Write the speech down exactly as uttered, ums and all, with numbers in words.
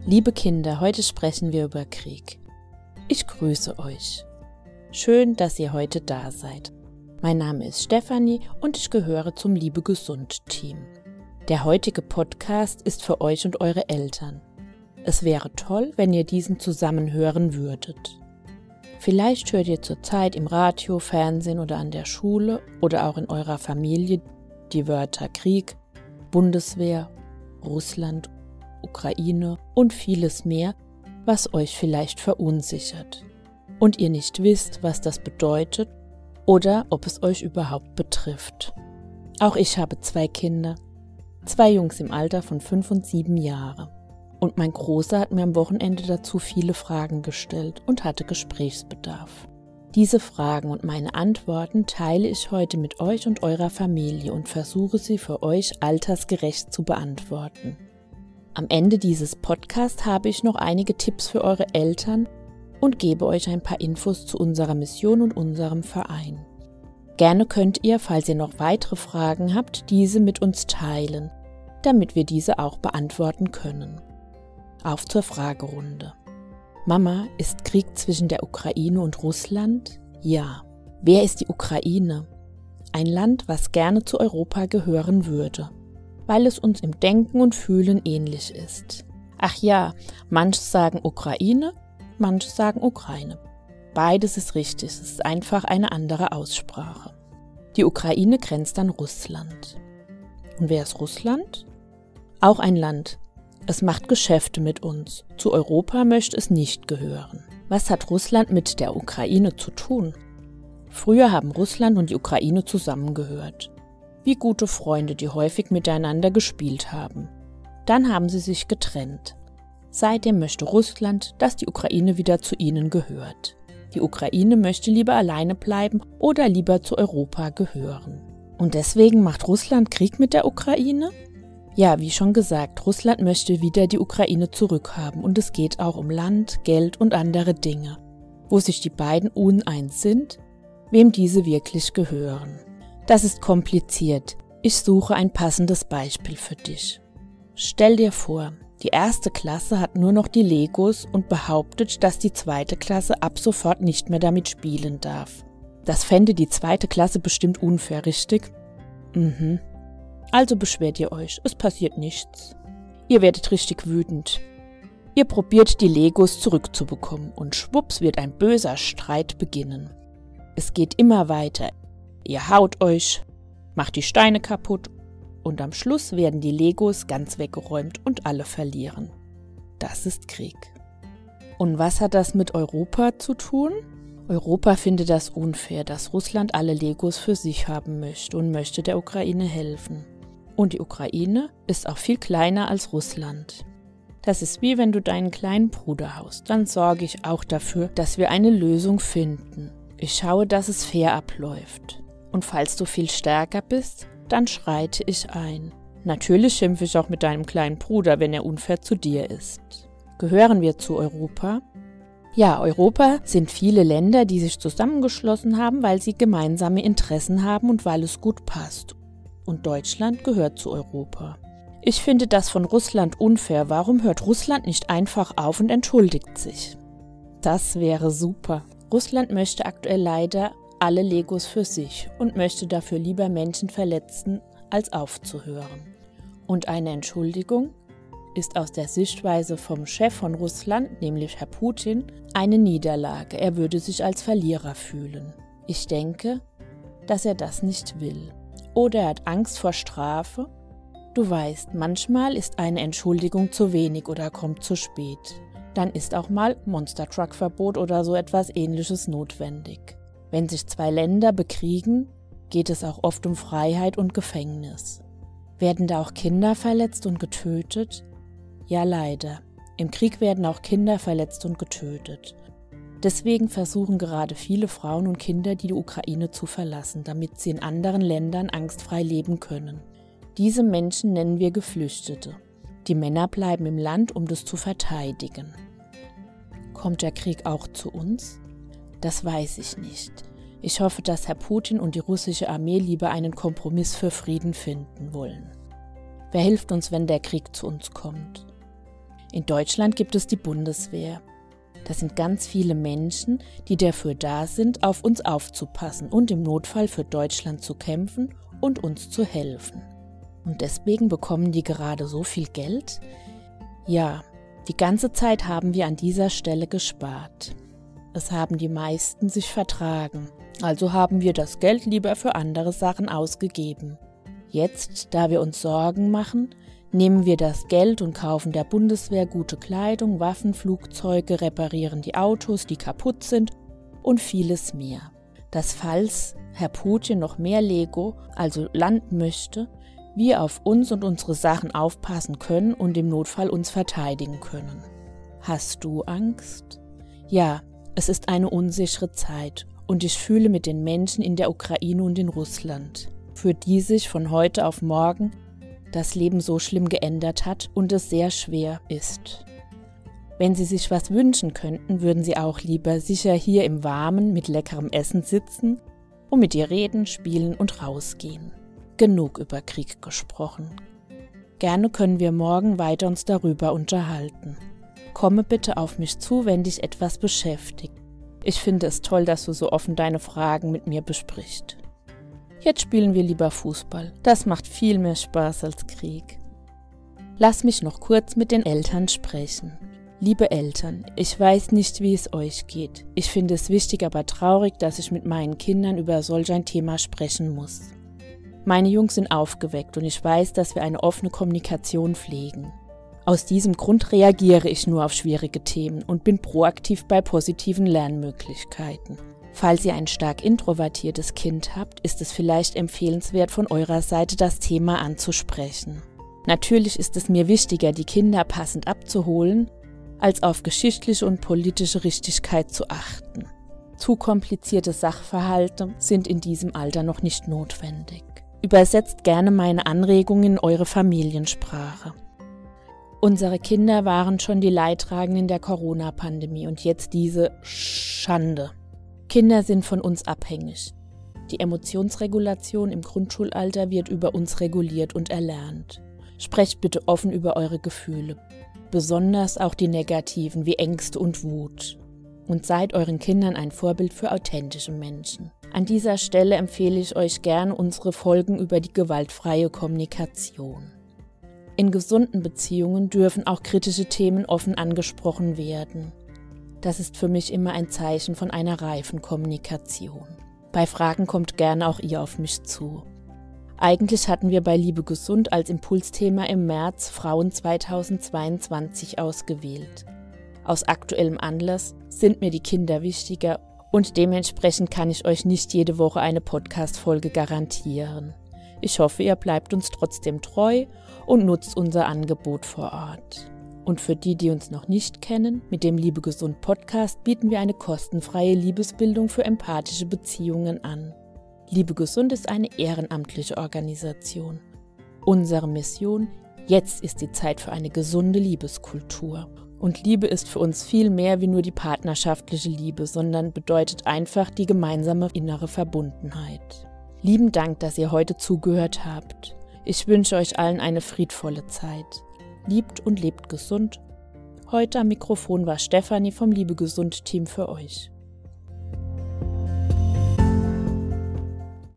Liebe Kinder, heute sprechen wir über Krieg. Ich grüße euch. Schön, dass ihr heute da seid. Mein Name ist Stefanie und ich gehöre zum Liebe Gesund Team. Der heutige Podcast ist für euch und eure Eltern. Es wäre toll, wenn ihr diesen zusammen hören würdet. Vielleicht hört ihr zurzeit im Radio, Fernsehen oder an der Schule oder auch in eurer Familie die Wörter Krieg, Bundeswehr, Russland, Ukraine und vieles mehr, was euch vielleicht verunsichert und ihr nicht wisst, was das bedeutet oder ob es euch überhaupt betrifft. Auch ich habe zwei Kinder, zwei Jungs im Alter von fünf und sieben Jahre. Und mein Großer hat mir am Wochenende dazu viele Fragen gestellt und hatte Gesprächsbedarf. Diese Fragen und meine Antworten teile ich heute mit euch und eurer Familie und versuche sie für euch altersgerecht zu beantworten. Am Ende dieses Podcasts habe ich noch einige Tipps für eure Eltern und gebe euch ein paar Infos zu unserer Mission und unserem Verein. Gerne könnt ihr, falls ihr noch weitere Fragen habt, diese mit uns teilen, damit wir diese auch beantworten können. Auf zur Fragerunde. Mama, ist Krieg zwischen der Ukraine und Russland? Ja. Wer ist die Ukraine? Ein Land, was gerne zu Europa gehören würde, weil es uns im Denken und Fühlen ähnlich ist. Ach ja, manche sagen Ukraine, manche sagen Ukraine. Beides ist richtig, es ist einfach eine andere Aussprache. Die Ukraine grenzt an Russland. Und wer ist Russland? Auch ein Land. Es macht Geschäfte mit uns. Zu Europa möchte es nicht gehören. Was hat Russland mit der Ukraine zu tun? Früher haben Russland und die Ukraine zusammengehört. Wie gute Freunde, die häufig miteinander gespielt haben. Dann haben sie sich getrennt. Seitdem möchte Russland, dass die Ukraine wieder zu ihnen gehört. Die Ukraine möchte lieber alleine bleiben oder lieber zu Europa gehören. Und deswegen macht Russland Krieg mit der Ukraine? Ja, wie schon gesagt, Russland möchte wieder die Ukraine zurückhaben und es geht auch um Land, Geld und andere Dinge, wo sich die beiden uneins sind, wem diese wirklich gehören. Das ist kompliziert. Ich suche ein passendes Beispiel für dich. Stell dir vor, die erste Klasse hat nur noch die Legos und behauptet, dass die zweite Klasse ab sofort nicht mehr damit spielen darf. Das fände die zweite Klasse bestimmt unfair, richtig? Mhm. Also beschwert ihr euch, es passiert nichts. Ihr werdet richtig wütend. Ihr probiert die Legos zurückzubekommen und schwupps wird ein böser Streit beginnen. Es geht immer weiter. Ihr haut euch, macht die Steine kaputt und am Schluss werden die Legos ganz weggeräumt und alle verlieren. Das ist Krieg. Und was hat das mit Europa zu tun? Europa findet das unfair, dass Russland alle Legos für sich haben möchte und möchte der Ukraine helfen. Und die Ukraine ist auch viel kleiner als Russland. Das ist wie wenn du deinen kleinen Bruder haust. Dann sorge ich auch dafür, dass wir eine Lösung finden. Ich schaue, dass es fair abläuft. Und falls du viel stärker bist, dann schreite ich ein. Natürlich schimpfe ich auch mit deinem kleinen Bruder, wenn er unfair zu dir ist. Gehören wir zu Europa? Ja, Europa sind viele Länder, die sich zusammengeschlossen haben, weil sie gemeinsame Interessen haben und weil es gut passt. Und Deutschland gehört zu Europa. Ich finde das von Russland unfair. Warum hört Russland nicht einfach auf und entschuldigt sich? Das wäre super. Russland möchte aktuell leider alle Legos für sich und möchte dafür lieber Menschen verletzen, als aufzuhören. Und eine Entschuldigung ist aus der Sichtweise vom Chef von Russland, nämlich Herr Putin, eine Niederlage. Er würde sich als Verlierer fühlen. Ich denke, dass er das nicht will. Oder er hat Angst vor Strafe. Du weißt, manchmal ist eine Entschuldigung zu wenig oder kommt zu spät. Dann ist auch mal Monster-Truck-Verbot oder so etwas Ähnliches notwendig. Wenn sich zwei Länder bekriegen, geht es auch oft um Freiheit und Gefängnis. Werden da auch Kinder verletzt und getötet? Ja, leider. Im Krieg werden auch Kinder verletzt und getötet. Deswegen versuchen gerade viele Frauen und Kinder, die Ukraine zu verlassen, damit sie in anderen Ländern angstfrei leben können. Diese Menschen nennen wir Geflüchtete. Die Männer bleiben im Land, um das zu verteidigen. Kommt der Krieg auch zu uns? Das weiß ich nicht. Ich hoffe, dass Herr Putin und die russische Armee lieber einen Kompromiss für Frieden finden wollen. Wer hilft uns, wenn der Krieg zu uns kommt? In Deutschland gibt es die Bundeswehr. Das sind ganz viele Menschen, die dafür da sind, auf uns aufzupassen und im Notfall für Deutschland zu kämpfen und uns zu helfen. Und deswegen bekommen die gerade so viel Geld? Ja, die ganze Zeit haben wir an dieser Stelle gespart. Es haben die meisten sich vertragen, also haben wir das Geld lieber für andere Sachen ausgegeben. Jetzt, da wir uns Sorgen machen, nehmen wir das Geld und kaufen der Bundeswehr gute Kleidung, Waffen, Flugzeuge, reparieren die Autos, die kaputt sind und vieles mehr. Dass falls Herr Putin noch mehr Lego, also Land möchte, wir auf uns und unsere Sachen aufpassen können und im Notfall uns verteidigen können. Hast du Angst? Ja, es ist eine unsichere Zeit und ich fühle mit den Menschen in der Ukraine und in Russland, für die sich von heute auf morgen das Leben so schlimm geändert hat und es sehr schwer ist. Wenn Sie sich was wünschen könnten, würden Sie auch lieber sicher hier im Warmen mit leckerem Essen sitzen und mit dir reden, spielen und rausgehen. Genug über Krieg gesprochen. Gerne können wir morgen weiter uns darüber unterhalten. Komme bitte auf mich zu, wenn dich etwas beschäftigt. Ich finde es toll, dass du so offen deine Fragen mit mir besprichst. Jetzt spielen wir lieber Fußball. Das macht viel mehr Spaß als Krieg. Lass mich noch kurz mit den Eltern sprechen. Liebe Eltern, ich weiß nicht, wie es euch geht. Ich finde es wichtig, aber traurig, dass ich mit meinen Kindern über solch ein Thema sprechen muss. Meine Jungs sind aufgeweckt und ich weiß, dass wir eine offene Kommunikation pflegen. Aus diesem Grund reagiere ich nur auf schwierige Themen und bin proaktiv bei positiven Lernmöglichkeiten. Falls ihr ein stark introvertiertes Kind habt, ist es vielleicht empfehlenswert, von eurer Seite das Thema anzusprechen. Natürlich ist es mir wichtiger, die Kinder passend abzuholen, als auf geschichtliche und politische Richtigkeit zu achten. Zu komplizierte Sachverhalte sind in diesem Alter noch nicht notwendig. Übersetzt gerne meine Anregungen in eure Familiensprache. Unsere Kinder waren schon die Leidtragenden der Corona-Pandemie und jetzt diese Schande. Kinder sind von uns abhängig. Die Emotionsregulation im Grundschulalter wird über uns reguliert und erlernt. Sprecht bitte offen über eure Gefühle, besonders auch die negativen wie Ängste und Wut. Und seid euren Kindern ein Vorbild für authentische Menschen. An dieser Stelle empfehle ich euch gerne unsere Folgen über die gewaltfreie Kommunikation. In gesunden Beziehungen dürfen auch kritische Themen offen angesprochen werden. Das ist für mich immer ein Zeichen von einer reifen Kommunikation. Bei Fragen kommt gerne auch ihr auf mich zu. Eigentlich hatten wir bei Liebe Gesund als Impulsthema im März Frauen zweitausendzweiundzwanzig ausgewählt. Aus aktuellem Anlass sind mir die Kinder wichtiger und dementsprechend kann ich euch nicht jede Woche eine Podcast-Folge garantieren. Ich hoffe, ihr bleibt uns trotzdem treu und nutzt unser Angebot vor Ort. Und für die, die uns noch nicht kennen, mit dem Liebe Gesund Podcast bieten wir eine kostenfreie Liebesbildung für empathische Beziehungen an. Liebe Gesund ist eine ehrenamtliche Organisation. Unsere Mission: Jetzt ist die Zeit für eine gesunde Liebeskultur. Und Liebe ist für uns viel mehr wie nur die partnerschaftliche Liebe, sondern bedeutet einfach die gemeinsame innere Verbundenheit. Lieben Dank, dass ihr heute zugehört habt. Ich wünsche euch allen eine friedvolle Zeit. Liebt und lebt gesund. Heute am Mikrofon war Stefanie vom Liebe Gesund Team für euch.